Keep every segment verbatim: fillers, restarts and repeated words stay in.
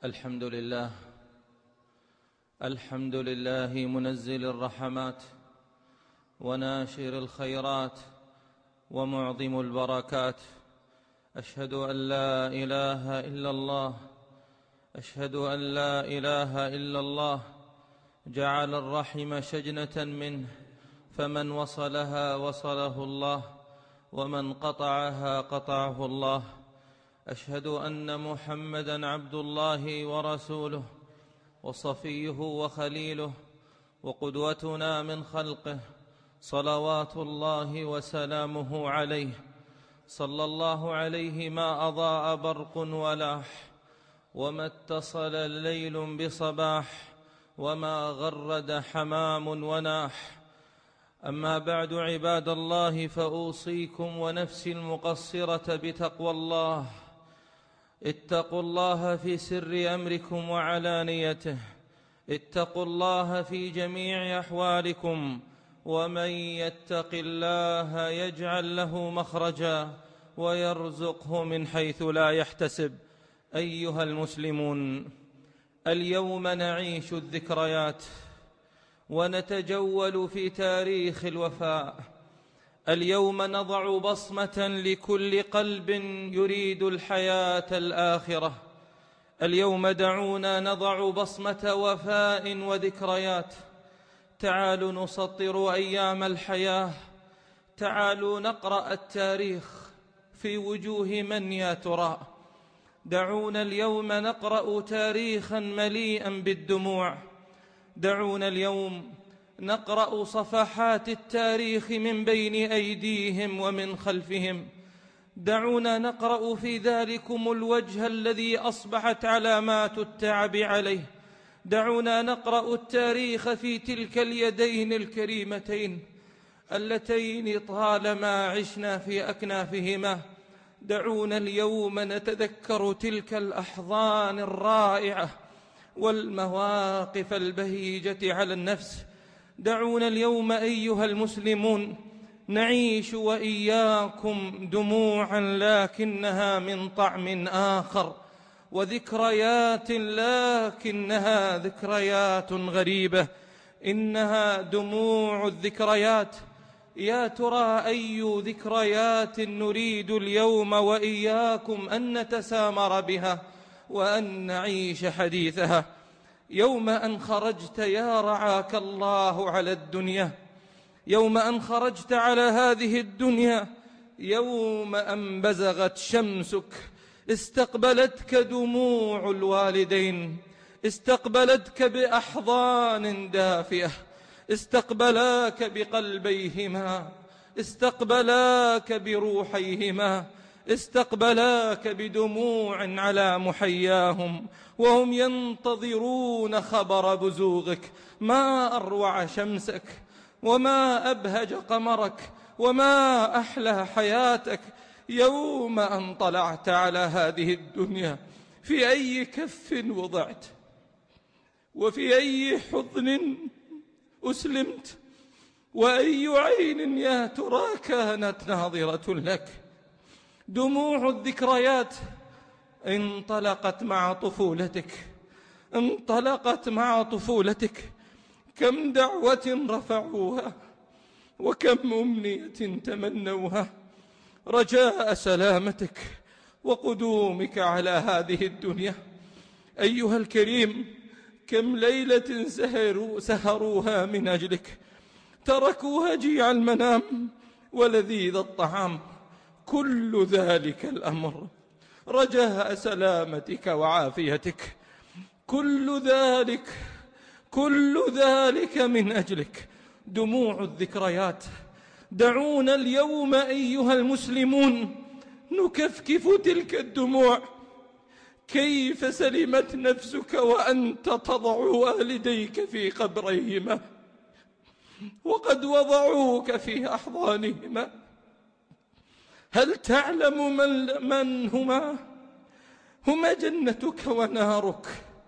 الحمد لله الحمد لله منزل الرحمات وناشر الخيرات ومعظم البركات. أشهد أن لا إله إلا الله أشهد أن لا إله إلا الله جعل الرحم شجنة منه، فمن وصلها وصله الله، ومن قطعها قطعه الله. أشهد أن محمدًا عبد الله ورسوله وصفيه وخليله وقدوتنا من خلقه، صلوات الله وسلامه عليه. صلى الله عليه ما أضاء برق ولاح، وما اتصل الليل بصباح، وما غرد حمام وناح. أما بعد، عباد الله، فأوصيكم ونفسي المقصرة بتقوى الله. اتقوا الله في سر أمركم وعلانيته، اتقوا الله في جميع أحوالكم، ومن يتق الله يجعل له مخرجا ويرزقه من حيث لا يحتسب. أيها المسلمون، اليوم نعيش الذكريات ونتجول في تاريخ الوفاء. اليوم نضع بصمة لكل قلب يريد الحياة الآخرة. اليوم دعونا نضع بصمة وفاء وذكريات. تعالوا نسطر أيام الحياة، تعالوا نقرأ التاريخ في وجوه من يا ترى. دعونا اليوم نقرأ تاريخا مليئا بالدموع. دعونا اليوم نقرأ صفحات التاريخ من بين أيديهم ومن خلفهم. دعونا نقرأ في ذلكم الوجه الذي أصبحت علامات التعب عليه. دعونا نقرأ التاريخ في تلك اليدين الكريمتين اللتين طالما عشنا في أكنافهما. دعونا اليوم نتذكر تلك الأحضان الرائعة والمواقف البهيجة على النفس. دعونا اليوم أيها المسلمون نعيش وإياكم دموعا لكنها من طعم آخر، وذكريات لكنها ذكريات غريبة. إنها دموع الذكريات. يا ترى أي ذكريات نريد اليوم وإياكم أن نتسامر بها وأن نعيش حديثها؟ يوم أن خرجت يا رعاك الله على الدنيا، يوم أن خرجت على هذه الدنيا، يوم أن بزغت شمسك، استقبلتك دموع الوالدين، استقبلتك بأحضان دافئة، استقبلاك بقلبيهما، استقبلاك بروحيهما، استقبلاك بدموع على محياهم، وهم ينتظرون خبر بزوغك. ما أروع شمسك، وما أبهج قمرك، وما أحلى حياتك. يوم أن طلعت على هذه الدنيا، في أي كف وضعت، وفي أي حضن أسلمت، وأي عين يا ترى كانت ناظرة لك. دموع الذكريات انطلقت مع طفولتك، انطلقت مع طفولتك. كم دعوة رفعوها، وكم أمنية تمنوها رجاء سلامتك وقدومك على هذه الدنيا. أيها الكريم، كم ليلة سهروا سهروها من أجلك، تركوا هجيع المنام ولذيذ الطعام. كل ذلك الأمر رجاء سلامتك وعافيتك. كل ذلك كل ذلك من أجلك. دموع الذكريات. دعونا اليوم أيها المسلمون نكفكف تلك الدموع. كيف سلمت نفسك وأنت تضع والديك في قبريهما، وقد وضعوك في أحضانهما؟ هل تعلم من, من هما؟ هما جنتك ونارك،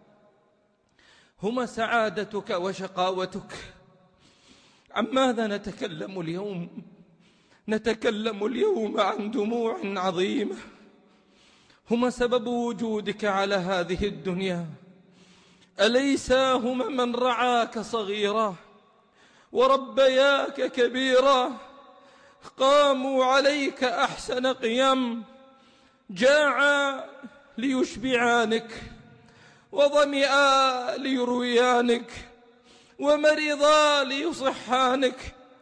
هما سعادتك وشقاوتك. عن ماذا نتكلم اليوم؟ نتكلم اليوم عن دموع عظيمة هما سبب وجودك على هذه الدنيا. أليسا هما من رعاك صغيرا وربياك كبيرا، قاموا عليك أحسن قيام، جاعا ليشبعانك، وظمئا ليرويانك، ومرضا ليصحانك،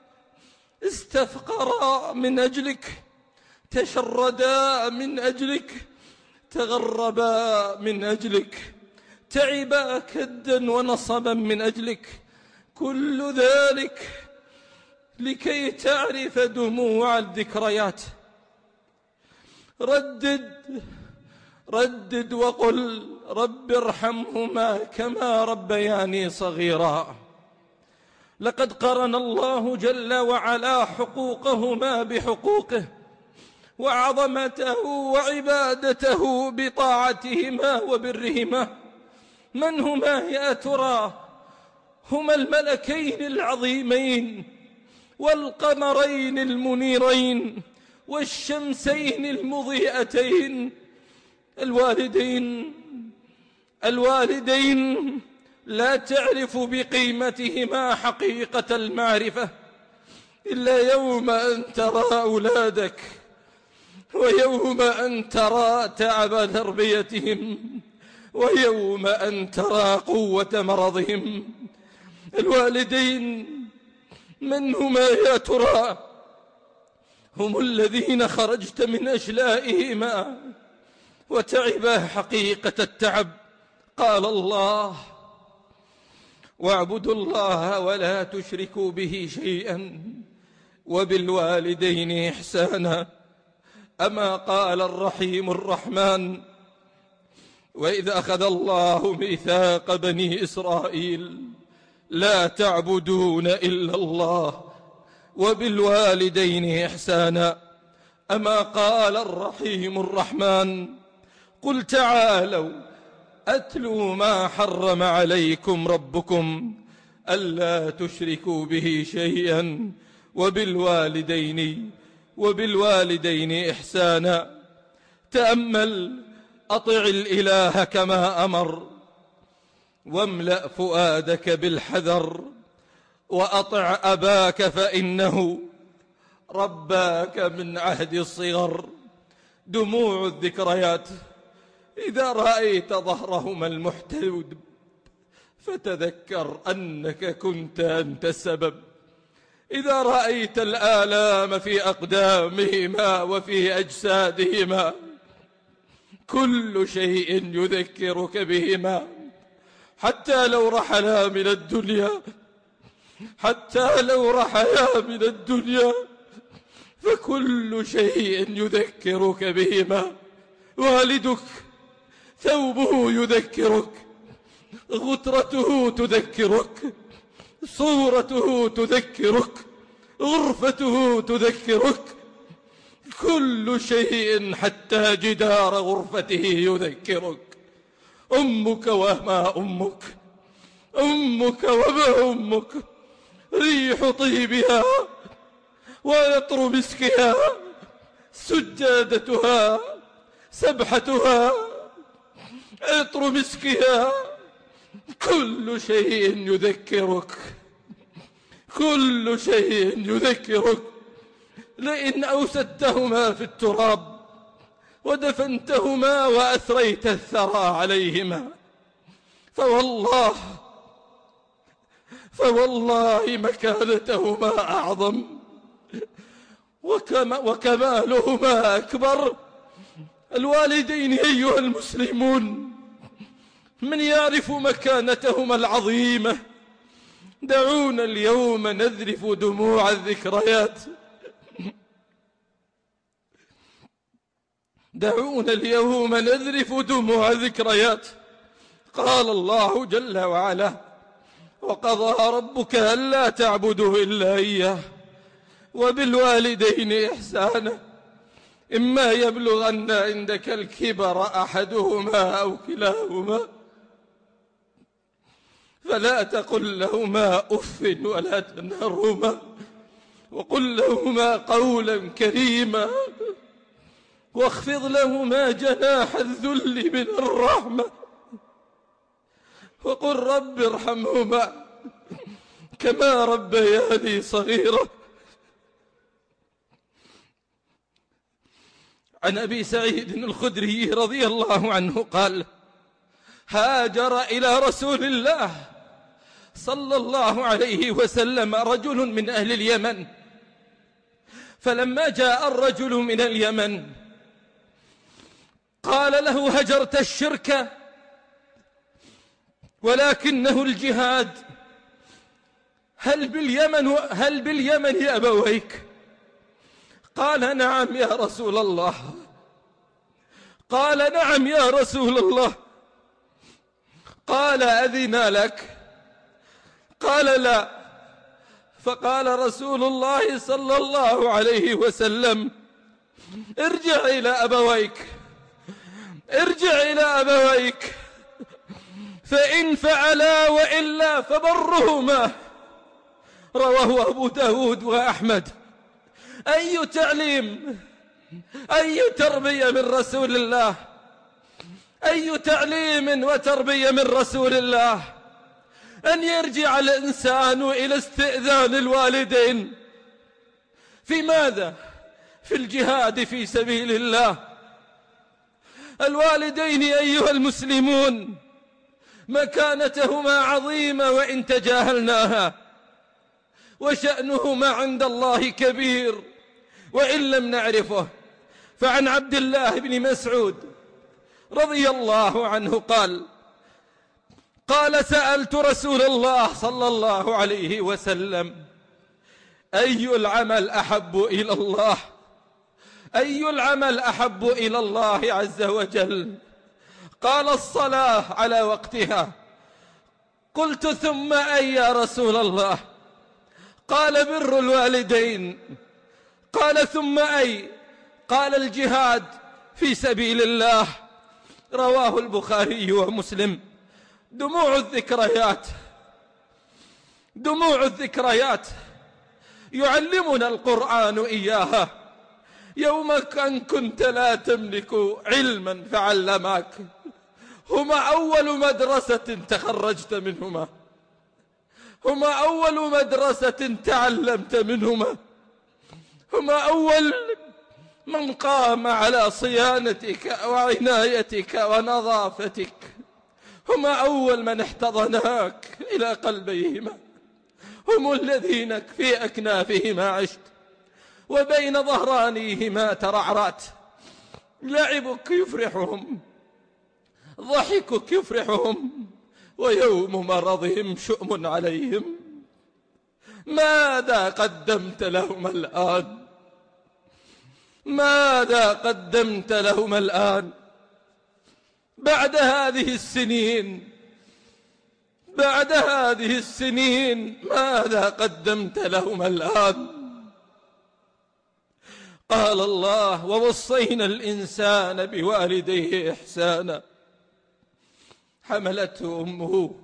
استفقرا من أجلك، تشردا من أجلك، تغربا من أجلك، تعبا كدا ونصبا من أجلك، كل ذلك لكي تعرف دموع الذكريات. ردد ردد وقل رب ارحمهما كما ربياني صغيرا. لقد قرن الله جل وعلا حقوقهما بحقوقه، وعظمته وعبادته بطاعتهما وبرهما. من هما يا ترى؟ هما الملكين العظيمين والقمرين المنيرين والشمسين المضيئتين، الوالدين. الوالدين لا تعرف بقيمتهما حقيقة المعرفة إلا يوم أن ترى أولادك، ويوم أن ترى تعب تربيتهم، ويوم أن ترى قوة مرضهم. الوالدين من هما يا ترى؟ هم الذين خرجت من أشلائهما وتعبا حقيقة التعب. قال الله: واعبدوا الله ولا تشركوا به شيئا وبالوالدين إحسانا. أما قال الرحيم الرحمن: وإذ أخذ الله ميثاق بني إسرائيل لا تعبدون إلا الله وبالوالدين إحسانا. أما قال الرحيم الرحمن: قل تعالوا أتلوا ما حرم عليكم ربكم ألا تشركوا به شيئا وبالوالدين وبالوالدين إحسانا. تأمل، أطع الإله كما أمر، واملأ فؤادك بالحذر، وأطع أباك فإنه رباك من عهد الصغر. دموع الذكريات. إذا رأيت ظهرهما المحتود فتذكر أنك كنت أنت السبب. إذا رأيت الآلام في أقدامهما وفي أجسادهما، كل شيء يذكرك بهما، حتى لو رحلا من الدنيا، حتى لو رحلا من الدنيا، فكل شيء يذكرك بهما. والدك ثوبه يذكرك، غترته تذكرك، صورته تذكرك، غرفته تذكرك، كل شيء حتى جدار غرفته يذكرك. أمك وما أمك، أمك وما أمك، ريح طيبها وعطر مسكها، سجادتها، سبحتها، عطر مسكها، كل شيء يذكرك، كل شيء يذكرك. لئن أوسدتهما في التراب ودفنتهما وأثريت الثرى عليهما، فوالله فوالله مكانتهما أعظم وكمالهما أكبر. الوالدين أيها المسلمون، من يعرف مكانتهما العظيمة؟ دعونا اليوم نذرف دموع الذكريات، دعونا اليوم نذرف دموع الذكريات. قال الله جل وعلا: وقضى ربك ألا تعبدوا إلا إياه وبالوالدين إحسانا، إما يبلغن عندك الكبر أحدهما أو كلاهما فلا تقل لهما أف ولا تنهرهما، وقل لهما قولا كريما. واخفض لهما جناح الذل من الرحمة وقل رب ارحمهما كما ربياني صغيرا. عن أبي سعيد الخدري رضي الله عنه قال: هاجر إلى رسول الله صلى الله عليه وسلم رجل من أهل اليمن، فلما جاء الرجل من اليمن قال له: هجرت الشرك ولكنه الجهاد، هل باليمن هل باليمن أبويك؟ قال: نعم يا رسول الله. قال: نعم يا رسول الله. قال: أذن لك؟ قال: لا. فقال رسول الله صلى الله عليه وسلم: ارجع إلى أبويك، ارجع إلى أبويك، فإن فعلا وإلا فبرهما. رواه أبو داود وأحمد. أي تعليم، أي تربية من رسول الله، أي تعليم وتربية من رسول الله، أن يرجع الإنسان إلى استئذان الوالدين. في ماذا؟ في الجهاد في سبيل الله. الوالدين أيها المسلمون مكانتهما عظيمة وإن تجاهلناها، وشأنهما عند الله كبير وإن لم نعرفه. فعن عبد الله بن مسعود رضي الله عنه قال: قال: سألت رسول الله صلى الله عليه وسلم: أي العمل أحب إلى الله؟ أي العمل أحب إلى الله عز وجل؟ قال: الصلاة على وقتها. قلت: ثم أي يا رسول الله؟ قال: بر الوالدين. قال: ثم أي؟ قال: الجهاد في سبيل الله. رواه البخاري ومسلم. دموع الذكريات، دموع الذكريات يعلمنا القرآن إياها. يوم أن كنت لا تملك علما فعلمك، هما أول مدرسة تخرجت منهما، هما أول مدرسة تعلمت منهما، هما أول من قام على صيانتك وعنايتك ونظافتك، هما أول من احتضناك إلى قلبيهما، هم الذين في أكنافهما عشت وبين ظهرانيهما ترعرعت. لعبك يفرحهم، ضحكك يفرحهم، ويوم مرضهم شؤم عليهم. ماذا قدمت لهم الآن؟ ماذا قدمت لهم الآن بعد هذه السنين؟ بعد هذه السنين ماذا قدمت لهم الآن؟ قال الله: ووصينا الإنسان بوالديه إحسانا. حملته أمه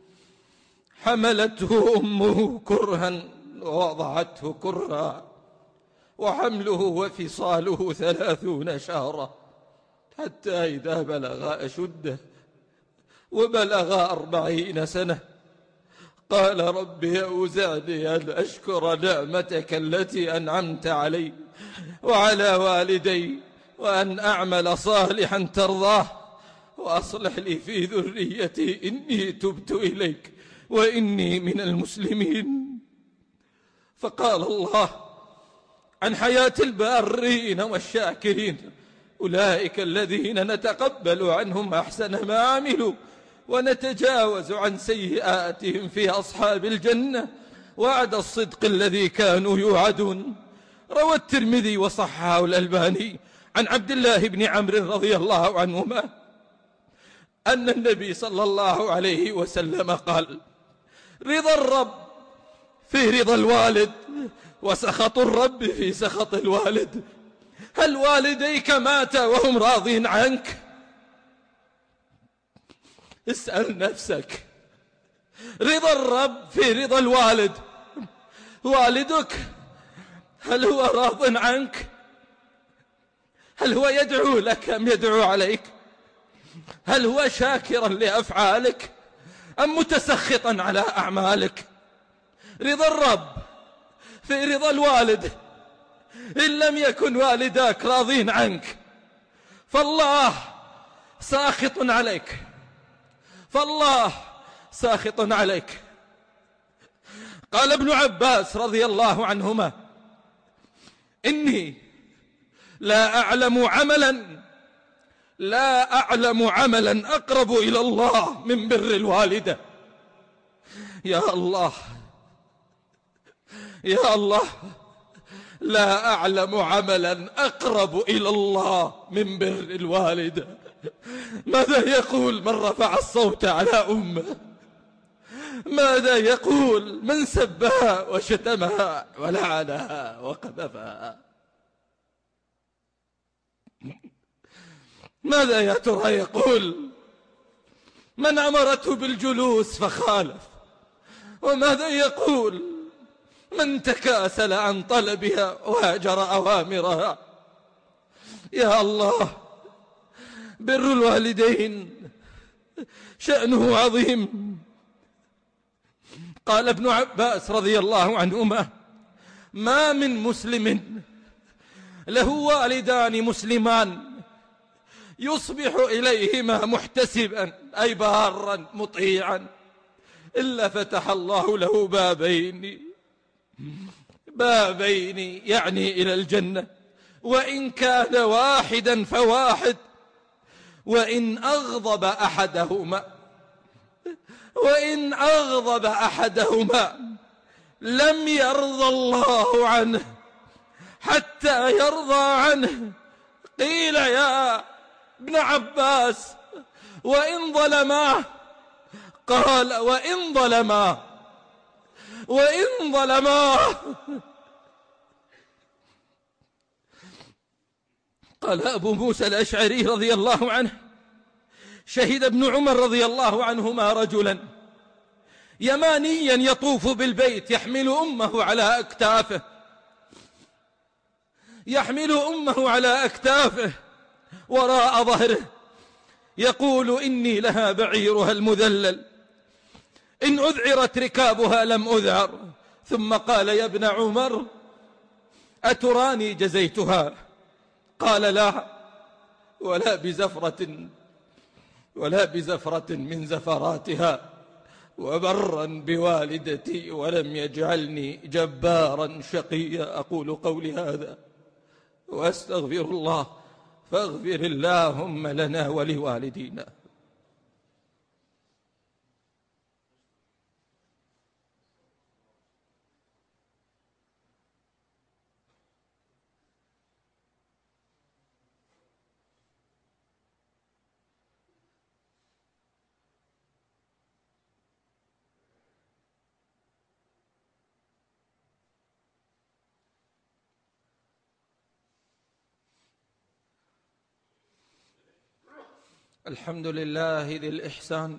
حملته أمه كرها ووضعته كرها، وحمله وفصاله ثلاثون شهرا، حتى إذا بلغ أشده وبلغ أربعين سنة قال: رب أوزعني أن أشكر نعمتك التي أنعمت علي وعلى والدي، وأن أعمل صالحا ترضاه، وأصلح لي في ذريتي إني تبت إليك وإني من المسلمين. فقال الله عن حياة البارين والشاكرين: أولئك الذين نتقبل عنهم أحسن ما عملوا ونتجاوز عن سيئاتهم في أصحاب الجنة، وعد الصدق الذي كانوا يوعدون. روى الترمذي وصححه الألباني عن عبد الله بن عمرو رضي الله عنهما أن النبي صلى الله عليه وسلم قال: رضا الرب في رضا الوالد، وسخط الرب في سخط الوالد. هل والديك ماتا وهم راضين عنك؟ اسأل نفسك. رضا الرب في رضا الوالد، والدك هل هو راض عنك؟ هل هو يدعو لك أم يدعو عليك؟ هل هو شاكرا لأفعالك أم متسخطا على أعمالك؟ رضا الرب في رضا الوالد. إن لم يكن والداك راضين عنك فالله ساخط عليك، فالله ساخط عليك. قال ابن عباس رضي الله عنهما: إني لا أعلم عملا لا أعلم عملا أقرب إلى الله من بر الوالدة. يا الله يا الله، لا أعلم عملا أقرب إلى الله من بر الوالدة. ماذا يقول من رفع الصوت على أمه؟ ماذا يقول من سبها وشتمها ولعنها وقذفها؟ ماذا يا ترى يقول من أمرته بالجلوس فخالف؟ وماذا يقول من تكاسل عن طلبها وهاجر أوامرها؟ يا الله، بر الوالدين شأنه عظيم. قال ابن عباس رضي الله عنهما: ما من مسلم له والدان مسلمان يصبح إليهما محتسبا أي بارا مطيعا إلا فتح الله له بابين بابين يعني إلى الجنة، وإن كان واحدا فواحد. وإن أغضب أحدهما وإن أغضب أحدهما لم يرضى الله عنه حتى يرضى عنه. قيل يا ابن عباس وإن ظلماه؟ قال وإن ظلماه وإن ظلماه. قال أبو موسى الأشعري رضي الله عنه: شهد ابن عمر رضي الله عنهما رجلا يمانيا يطوف بالبيت يحمل أمه على أكتافه يحمل أمه على أكتافه وراء ظهره، يقول: إني لها بعيرها المذلل، إن أذعرت ركابها لم أذعر. ثم قال: يا ابن عمر أتراني جزيتها؟ قال: لا، ولا بزفرة ولا بزفرة من زفراتها، وبرا بوالدتي ولم يجعلني جبارا شقيا. أقول قولي هذا وأستغفر الله، فاغفر اللهم لنا ولوالدينا. الحمد لله ذي الإحسان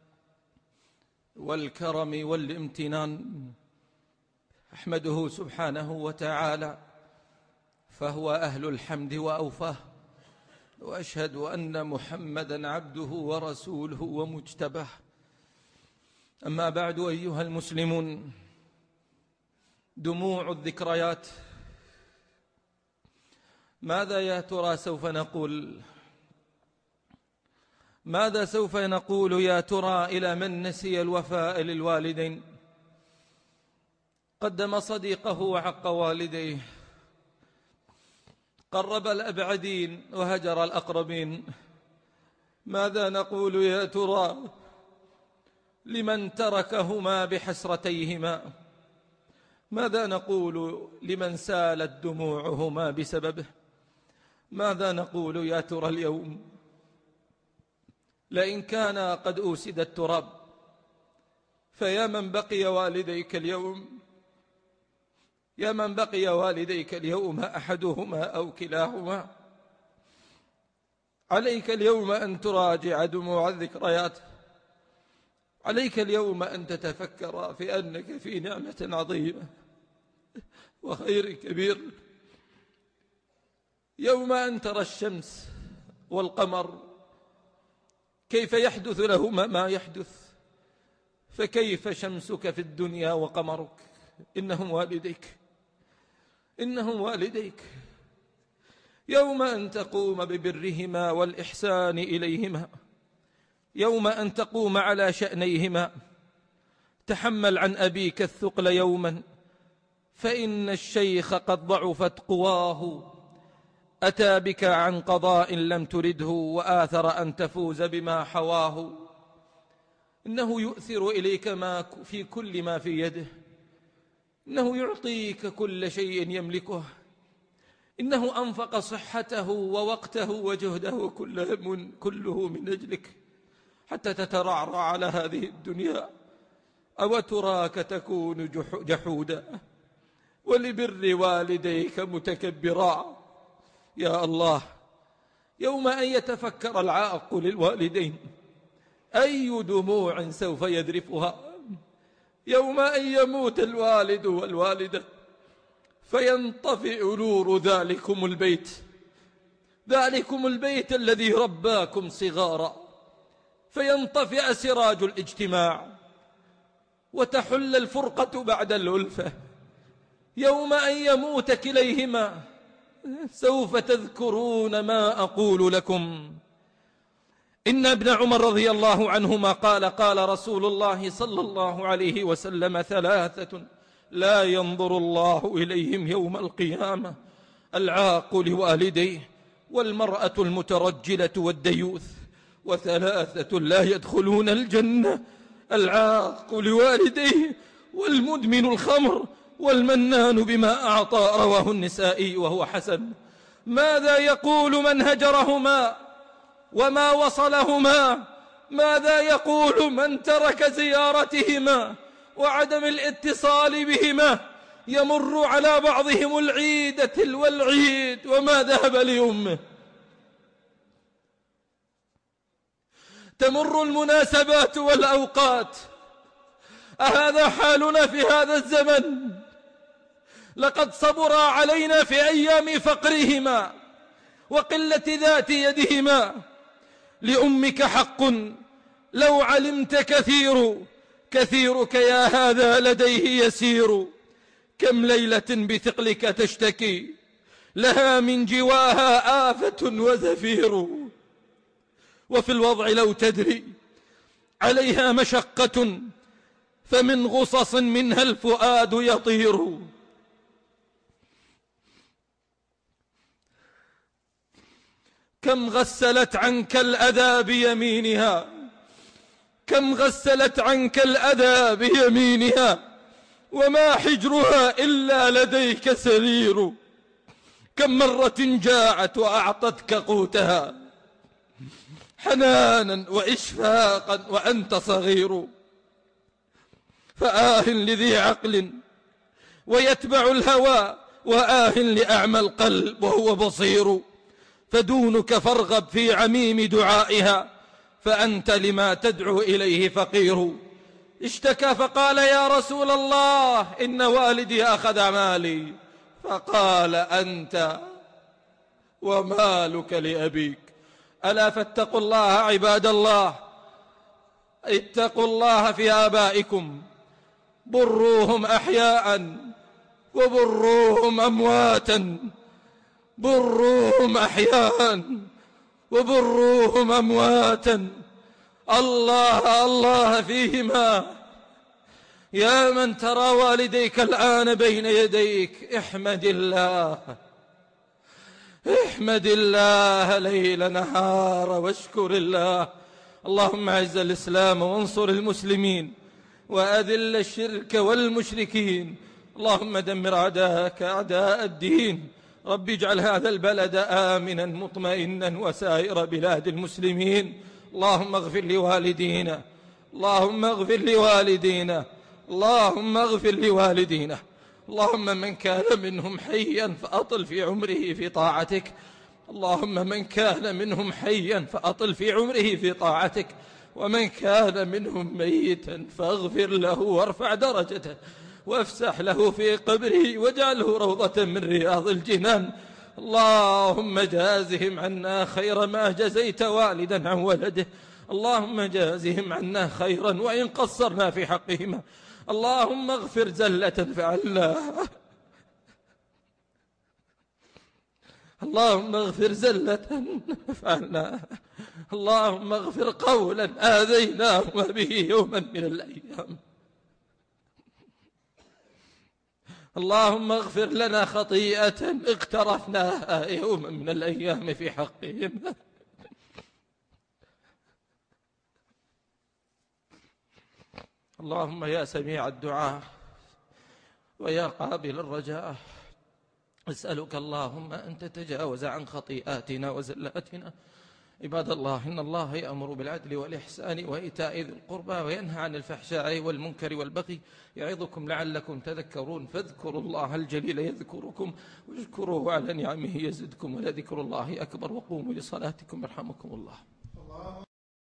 والكرم والامتنان، أحمده سبحانه وتعالى فهو أهل الحمد وأوفاه، وأشهد أن محمدًا عبده ورسوله ومجتباه. أما بعد، أيها المسلمون، دموع الذكريات، ماذا يا ترى سوف نقول؟ ماذا سوف نقول يا ترى إلى من نسي الوفاء للوالدين؟ قدم صديقه وعق والديه، قرب الأبعدين وهجر الأقربين. ماذا نقول يا ترى لمن تركهما بحسرتيهما؟ ماذا نقول لمن سالت دموعهما بسببه؟ ماذا نقول يا ترى اليوم لئن كان قد أوسد التراب؟ فيا من بقي والديك اليوم يا من بقي والديك اليوم أحدهما أو كلاهما، عليك اليوم أن تراجع دموع الذكريات، عليك اليوم أن تتفكر في أنك في نعمة عظيمة وخير كبير. يوم أن ترى الشمس والقمر كيف يحدث لهما ما يحدث، فكيف شمسك في الدنيا وقمرك؟ إنهم والديك، إنهم والديك. يوم أن تقوم ببرهما والإحسان إليهما، يوم أن تقوم على شأنيهما، تحمل عن أبيك الثقل يوما، فإن الشيخ قد ضعفت قواه، أتى بك عن قضاء لم ترده، وآثر أن تفوز بما حواه. إنه يؤثر إليك ما في كل ما في يده، إنه يعطيك كل شيء يملكه، إنه أنفق صحته ووقته وجهده كله من, كله من أجلك حتى تترعرع على هذه الدنيا. أو تراك تكون جحودا ولبر والديك متكبرا؟ يا الله، يوم أن يتفكر العاق للوالدين أي دموع سوف يذرفها، يوم أن يموت الوالد والوالدة فينطفئ نور ذلكم البيت، ذلكم البيت الذي رباكم صغارا، فينطفئ سراج الاجتماع وتحل الفرقة بعد الألفة. يوم أن يموت كليهما سوف تذكرون ما أقول لكم. إن ابن عمر رضي الله عنهما قال قال رسول الله صلى الله عليه وسلم: ثلاثة لا ينظر الله إليهم يوم القيامة: العاق لوالديه، والمرأة المترجلة، والديوث. وثلاثة لا يدخلون الجنة: العاق لوالديه، والمدمن الخمر، والمنان بما أعطى. رواه النسائي وهو حسن. ماذا يقول من هجرهما وما وصلهما؟ ماذا يقول من ترك زيارتهما وعدم الاتصال بهما؟ يمر على بعضهم العيد تلو العيد وما ذهب لأمه، تمر المناسبات والأوقات. أهذا حالنا في هذا الزمن؟ لقد صبر علينا في أيام فقرهما وقلة ذات يدهما. لأمك حق لو علمت كثير، كثيرك يا هذا لديه يسير. كم ليلة بثقلك تشتكي، لها من جواها آفة وزفير. وفي الوضع لو تدري عليها مشقة، فمن غصص منها الفؤاد يطير. كم غسلت عنك الأذى بيمينها، كم غسلت عنك الأذى بيمينها، وما حجرها إلا لديك سرير. كم مرة جاعت وأعطتك قوتها حنانا وإشفاقا وأنت صغير. فآه لذي عقل ويتبع الهوى، وآه لأعمى القلب وهو بصير. فدونك فارغب في عميم دعائها، فأنت لما تدعو إليه فقير. اشتكى فقال: يا رسول الله، إن والدي أخذ مالي. فقال: أنت ومالك لأبيك. ألا فاتقوا الله عباد الله، اتقوا الله في آبائكم، بروهم أحياء وبروهم أمواتا، بروهم أحياء وبروهم أمواتا. الله الله فيهما. يا من ترى والديك الآن بين يديك، احمد الله، احمد الله ليل نهار واشكر الله. اللهم اعز الإسلام وانصر المسلمين، وأذل الشرك والمشركين. اللهم دمر أعداءك أعداء الدين. رب اجعل هذا البلد آمنا مطمئنا وسائر بلاد المسلمين. اللهم اغفر لوالدينا، اللهم اغفر لوالدينا، اللهم اغفر لوالدينا. اللهم من كان منهم حيا فأطل في عمره في طاعتك، اللهم من كان منهم حيا فأطل في عمره في طاعتك، ومن كان منهم ميتا فاغفر له وارفع درجته، وافسح له في قبره واجعله روضة من رياض الجنان. اللهم جازهم عنا خير ما جزيت والدا عن ولده. اللهم جازهم عنا خيرا وإن قصرنا في حقهما. اللهم اغفر زلة فعلناها. اللهم اغفر زلة فعلناها. اللهم اغفر قولا آذيناهما به يوما من الأيام. اللهم اغفر لنا خطيئة اقترفناها يوما من الأيام في حقهم. اللهم يا سميع الدعاء ويا قابل الرجاء، أسألك اللهم أن تتجاوز عن خطيئاتنا وزلاتنا. عباد الله، إن الله يأمر بالعدل والإحسان وإيتاء ذي القربى وينهى عن الفحشاء والمنكر والبغي يعظكم لعلكم تذكرون. فاذكروا الله الجليل يذكركم واشكروه على نعمه يزدكم، ولذكر الله أكبر. وقوموا لصلاتكم يرحمكم الله.